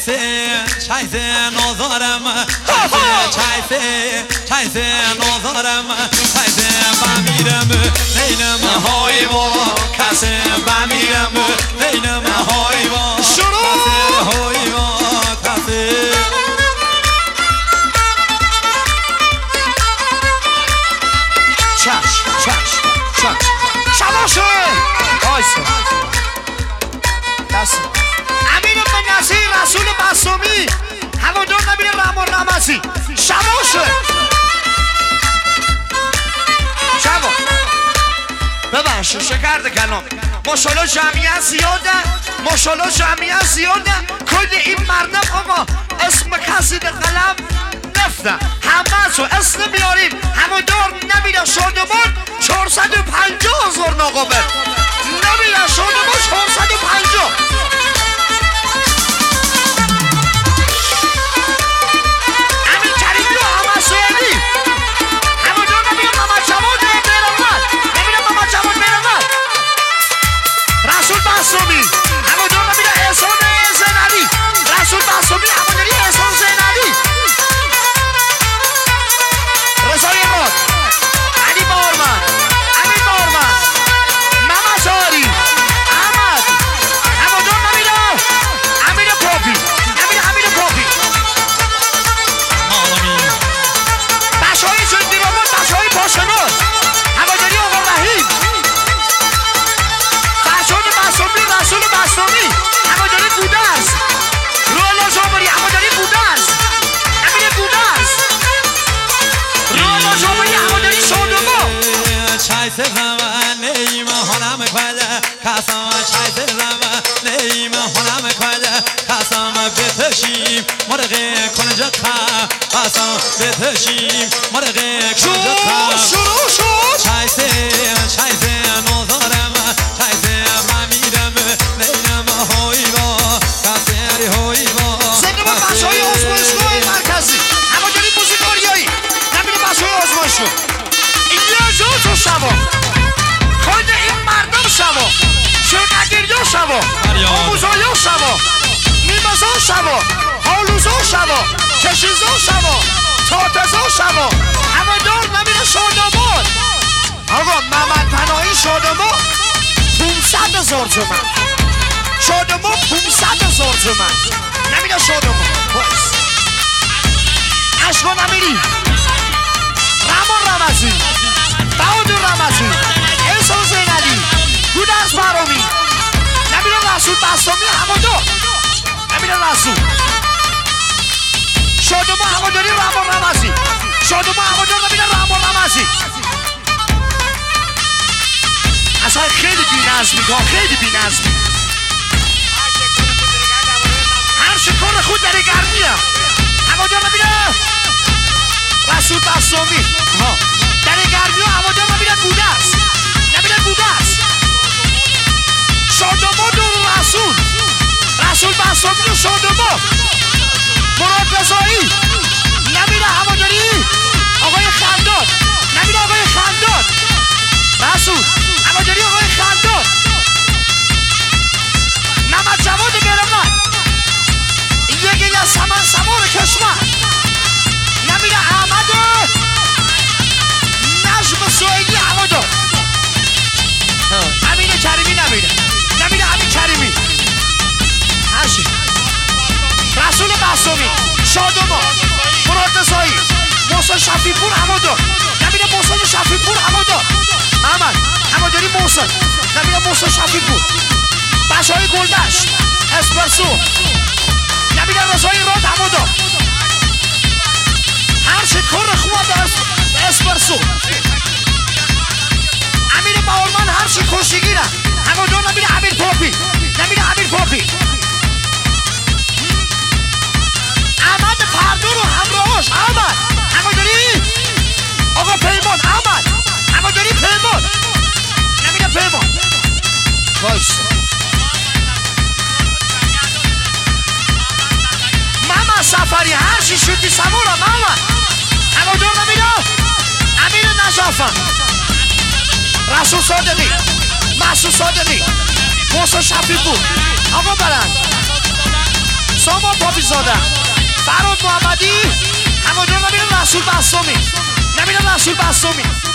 چایسه نازارم چایسه نازارم چایسه بمیرم نینم های با کسه بمیرم نینم های با کسه های با کسه چش شباشه آیسا دست امیر بن نصیر رسول معصومی هوادار نبیل رحمان رمزی شباشه شبا ببخش شکرد کلام ماشالله جمعیت زیاده کل این مردم آقا اسم کسی در قلم نفته همه تو اسم میاریم هوادار نبیل شادمان 450,000 ناقابل نبیل شادمان 450 مرغ کنجد خا قسم بتشیم مرغ کنجد خا شروع چایسه نازارم چایسه ممیرم نینم هایی با کسری هایی با زنده با بخش های آزمایشگاه مرکزی اما داریم موزیکاریایی نبینه بخش های آزمایشگاه اینجا تو شبا کل این مردم شبا شرکتگیریا شبا آموزایا شبا میمزا شبا حالوزا شبا کشیزا شبا تاتزا شبا هوادار نمیره شادمان آقا محمد پناهی شادمان 500,000 تومن شادمان 500,000 تومن نمیره شادمان اشکا نمیری رحمان رمزی بهادر رمزی احسان زینالی گودرز برامی نمیره رسول بستامی هوادار نمیره رسول شادمان هواداری رحمان رمزی شادمان هوادار نبیده رحمان رمزی اصلا خیلی بی‌نظمی خیلی بی‌نظمی هر شکار خود در گرمیه هوادار نبیده رسول بستامی در گرمیه هوادار نبیده گودرز نبیده گودرز شادمان و رسول بستامی و شادمان مراد رضایی نمیره هواداری آقای خندان نمیره آقای خندان رسول هواداری آقای خندان محمد جواد برمن یکی از سمار کشور نمیره احمد نجم سوئیلی هوادار امین کریمی نمیره امین کریمی هرچی رسول بستامی شادمان مراد رضایی محسن شفیع‌پور هوادار نمیره محسن شفیع‌پور هوادار احمد هواداری محسن نمیره محسن شفیع‌پور بچه‌های گلدشت اسپرسو نمیره رضایی راد هوادار هر چه کار خوب در اسپرسو امیر باورمن هر چه کشیگیره هوادار نمیره امیر پاپی نمیره امیر پاپی احمد پردور و همراهاش احمد هواداری آقا پیمان احمد هواداری پیمان نمیره پیمان وایس محمد سفری هر چی شدی سمورا محمد هوادار نمیره امیر نجافم رسول صادقی محسوس صادقی محسن شفیع‌پور آقا بلند سامان پاپی زاده فراد محمدی همونجا نبینم رسول بسامی